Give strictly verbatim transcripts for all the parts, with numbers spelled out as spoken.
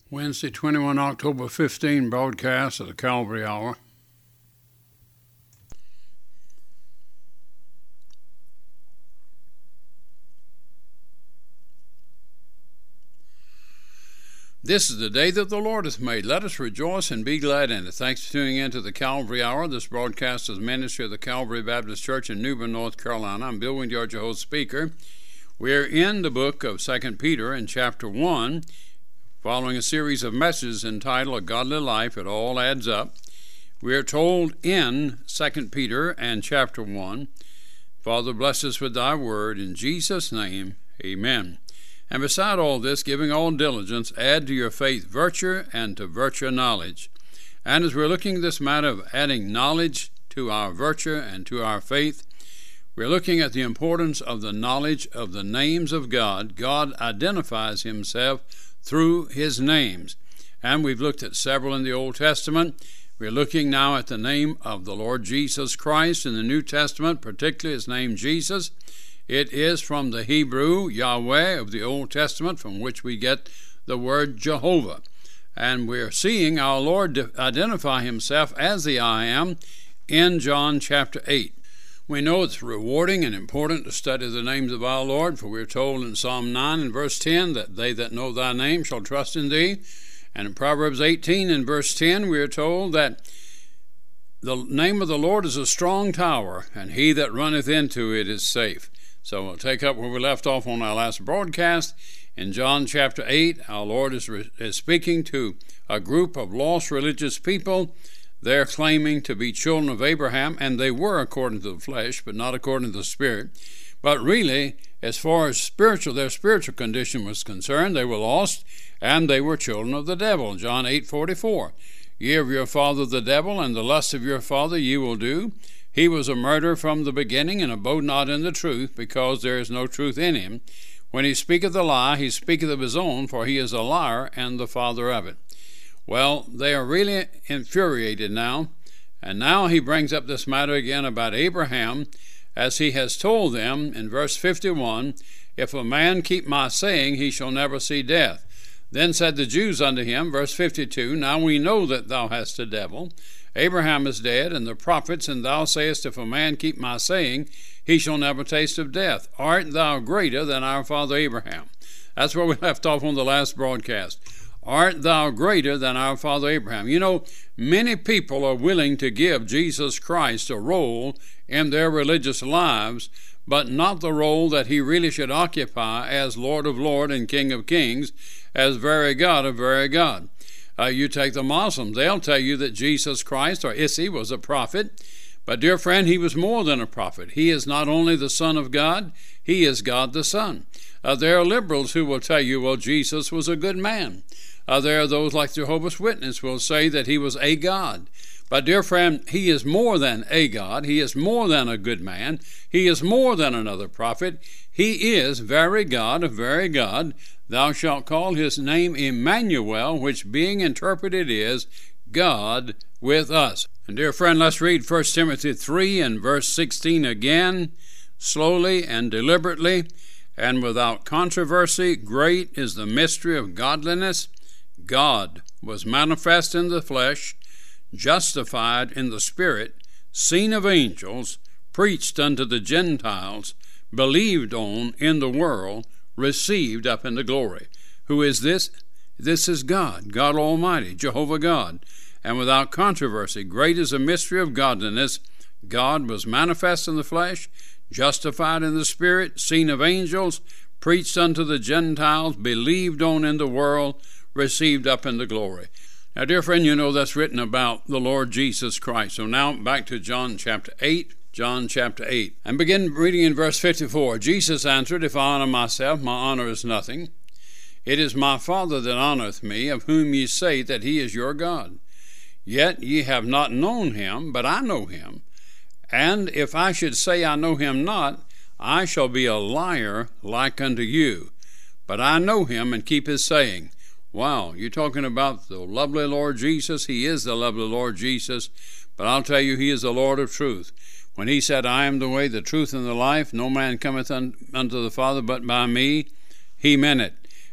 Wednesday, twenty-first October fifteen broadcast of the Calvary Hour. This is the day that the Lord hath made. Let us rejoice and be glad in it. Thanks for tuning in to the Calvary Hour. This broadcast is ministry of the Calvary Baptist Church in New Bern, North Carolina. I'm Bill Wingard, your host speaker. We're in the book of Second Peter in chapter one, following a series of messages entitled A Godly Life. It all adds up. We are told in Second Peter and chapter one, Father, bless us with thy word. In Jesus' name, amen. And beside all this, giving all diligence, add to your faith virtue, and to virtue knowledge. And as we're looking at this matter of adding knowledge to our virtue and to our faith, we're looking at the importance of the knowledge of the names of God. God identifies himself through his names. And we've looked at several in the Old Testament. We're looking now at the name of the Lord Jesus Christ in the New Testament, particularly his name Jesus. It is from the Hebrew Yahweh of the Old Testament, from which we get the word Jehovah. And we're seeing our Lord identify himself as the I Am in John chapter eight. We know it's rewarding and important to study the names of our Lord, for we're told in Psalm nine and verse ten that they that know thy name shall trust in thee. And in Proverbs eighteen and verse ten we are told that the name of the Lord is a strong tower, and he that runneth into it is safe. So we'll take up where we left off on our last broadcast. In John chapter eight, our Lord is, re- is speaking to a group of lost religious people. They're claiming to be children of Abraham, and they were according to the flesh, but not according to the Spirit. But really, as far as spiritual, their spiritual condition was concerned, they were lost, and they were children of the devil. John eight forty-four, ye of your father the devil, and the lust of your father ye will do. He was a murderer from the beginning, and abode not in the truth, because there is no truth in him. When he speaketh a lie, he speaketh of his own, for he is a liar, and the father of it. Well, they are really infuriated now, and now he brings up this matter again about Abraham, as he has told them in verse fifty-one, if a man keep my saying, he shall never see death. Then said the Jews unto him, verse fifty-two, now we know that thou hast a devil. Abraham is dead, and the prophets, and thou sayest, if a man keep my saying, he shall never taste of death. Art thou greater than our father Abraham? That's where we left off on the last broadcast. Art thou greater than our father Abraham? You know, many people are willing to give Jesus Christ a role in their religious lives, but not the role that he really should occupy as Lord of Lords and King of Kings, as very God of very God. Uh, you take the Muslims, they'll tell you that Jesus Christ, or Issa, was a prophet. But, dear friend, he was more than a prophet. He is not only the Son of God, he is God the Son. Uh, there are liberals who will tell you, well, Jesus was a good man. Uh, there are those like Jehovah's Witnesses who will say that he was a God. But, dear friend, he is more than a God. He is more than a good man. He is more than another prophet. He is very God of very God. Thou shalt call his name Emmanuel, which being interpreted is God with us. And dear friend, let's read First Timothy three and verse sixteen again, slowly and deliberately. And without controversy, great is the mystery of godliness. God was manifest in the flesh, justified in the Spirit, seen of angels, preached unto the Gentiles, believed on in the world, received up into glory. Who is this? This is God, God Almighty, Jehovah God. And without controversy, great is the mystery of godliness. God was manifest in the flesh, justified in the Spirit, seen of angels, preached unto the Gentiles, believed on in the world, received up into glory. Now, dear friend, you know that's written about the Lord Jesus Christ. So now back to John chapter eight. John chapter eight, and begin reading in verse fifty-four. Jesus answered, if I honor myself, my honor is nothing. It is my Father that honoreth me, of whom ye say that he is your God. Yet ye have not known him, but I know him. And if I should say I know him not, I shall be a liar like unto you. But I know him and keep his saying. Wow, you're talking about the lovely Lord Jesus. He is the lovely Lord Jesus. But I'll tell you, he is the Lord of truth. When he said, I am the way, the truth, and the life, no man cometh un- unto the Father but by me, he meant it.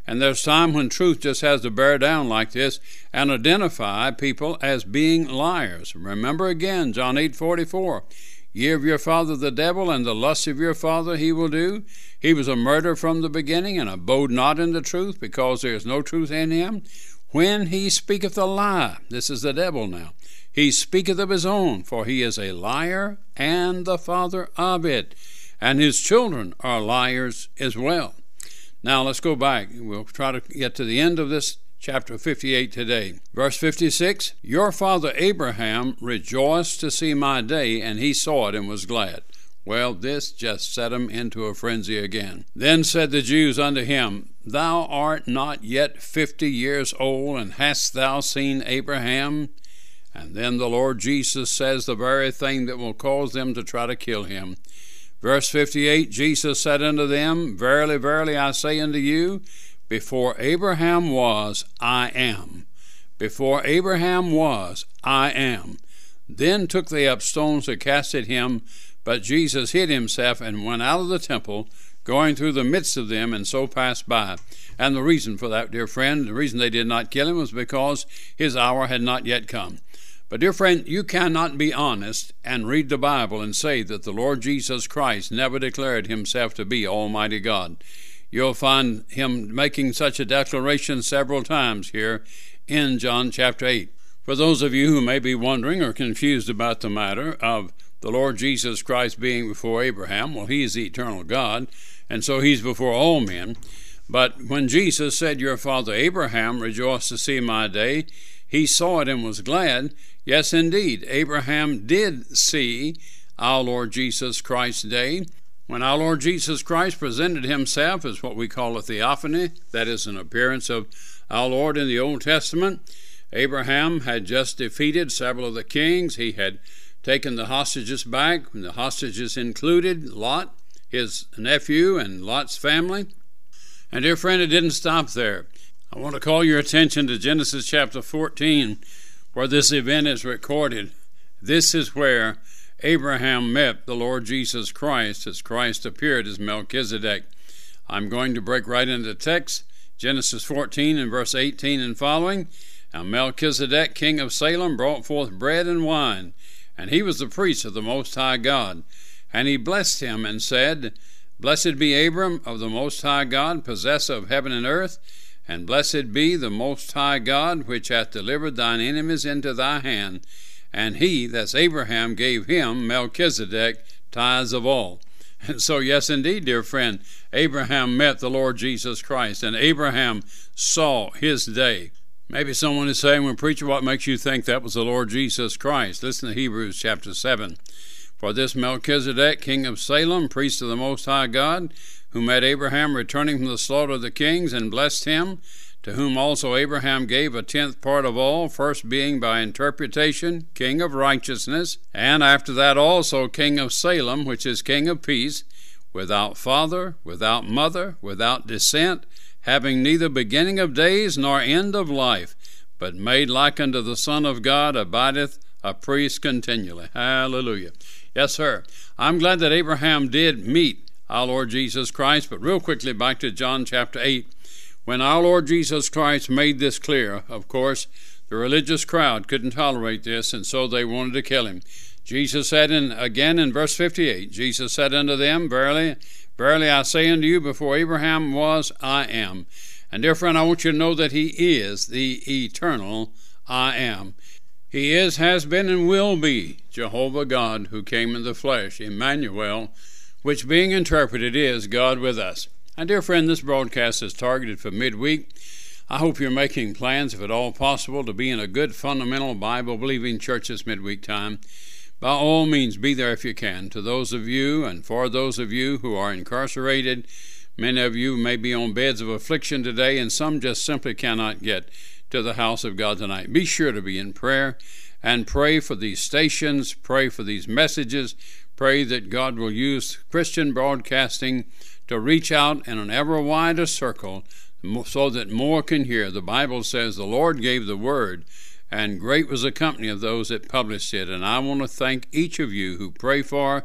And there's time when truth just has to bear down like this and identify people as being liars. Remember again, John eight forty-four. Ye of your father the devil, and the lust of your father he will do. He was a murderer from the beginning, and abode not in the truth, because there is no truth in him. When he speaketh a lie, this is the devil now, he speaketh of his own, for he is a liar and the father of it. And his children are liars as well. Now let's go back. We'll try to get to the end of this chapter fifty-eight today. Verse fifty-six, your father Abraham rejoiced to see my day, and he saw it and was glad. Well, this just set him into a frenzy again. Then said the Jews unto him, thou art not yet fifty years old, and hast thou seen Abraham? And then the Lord Jesus says the very thing that will cause them to try to kill him. Verse fifty-eight, Jesus said unto them, verily, verily, I say unto you, before Abraham was, I am. Before Abraham was, I am. Then took they up stones to cast at him, but Jesus hid himself and went out of the temple, going through the midst of them, and so passed by. And the reason for that, dear friend, the reason they did not kill him was because his hour had not yet come. But, dear friend, you cannot be honest and read the Bible and say that the Lord Jesus Christ never declared himself to be Almighty God. You'll find him making such a declaration several times here in John chapter eight. For those of you who may be wondering or confused about the matter of the Lord Jesus Christ being before Abraham, well, he is the eternal God, and so he's before all men. But when Jesus said, your father Abraham rejoiced to see my day, he saw it and was glad. Yes, indeed, Abraham did see our Lord Jesus Christ's day. When our Lord Jesus Christ presented himself as what we call a theophany, that is an appearance of our Lord in the Old Testament, Abraham had just defeated several of the kings. He had taken the hostages back. The hostages included Lot, his nephew, and Lot's family. And dear friend, it didn't stop there. I want to call your attention to Genesis chapter fourteen, where this event is recorded. This is where Abraham met the Lord Jesus Christ as Christ appeared as Melchizedek. I'm going to break right into the text, Genesis fourteen and verse eighteen and following. And Melchizedek, king of Salem, brought forth bread and wine, and he was the priest of the Most High God. And he blessed him and said, blessed be Abram of the Most High God, possessor of heaven and earth, and blessed be the Most High God, which hath delivered thine enemies into thy hand. And he, that's Abraham, gave him, Melchizedek, tithes of all. And so, yes, indeed, dear friend, Abraham met the Lord Jesus Christ, and Abraham saw his day. Maybe someone is saying, well, preacher, what makes you think that was the Lord Jesus Christ? Listen to Hebrews chapter seven. For this Melchizedek, king of Salem, priest of the Most High God, who met Abraham returning from the slaughter of the kings, and blessed him, to whom also Abraham gave a tenth part of all, first being by interpretation king of righteousness, and after that also king of Salem, which is king of peace, without father, without mother, without descent, having neither beginning of days nor end of life, but made like unto the Son of God, abideth a priest continually. Hallelujah. Yes, sir. I'm glad that Abraham did meet our Lord Jesus Christ, but real quickly back to John chapter eight. When our Lord Jesus Christ made this clear, of course, the religious crowd couldn't tolerate this, and so they wanted to kill him. Jesus said, in, again in verse fifty-eight, Jesus said unto them, verily, verily I say unto you, before Abraham was, I am. And dear friend, I want you to know that he is the eternal I am. He is, has been, and will be Jehovah God, who came in the flesh, Emmanuel, which being interpreted is God with us. And dear friend, this broadcast is targeted for midweek. I hope you're making plans, if at all possible, to be in a good, fundamental, Bible-believing church this midweek time. By all means, be there if you can. To those of you, and for those of you who are incarcerated, many of you may be on beds of affliction today, and some just simply cannot get to the house of God tonight. Be sure to be in prayer, and pray for these stations, pray for these messages, pray that God will use Christian broadcasting to reach out in an ever wider circle so that more can hear. The Bible says the Lord gave the word, and great was the company of those that published it. And I want to thank each of you who pray for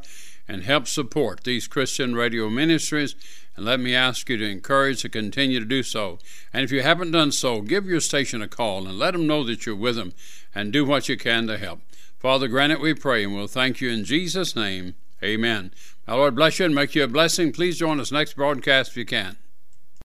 and help support these Christian radio ministries. And let me ask you to encourage to continue to do so. And if you haven't done so, give your station a call and let them know that you're with them, and do what you can to help. Father, grant it, we pray, and we'll thank you in Jesus' name. Amen. Our Lord bless you and make you a blessing. Please join us next broadcast if you can.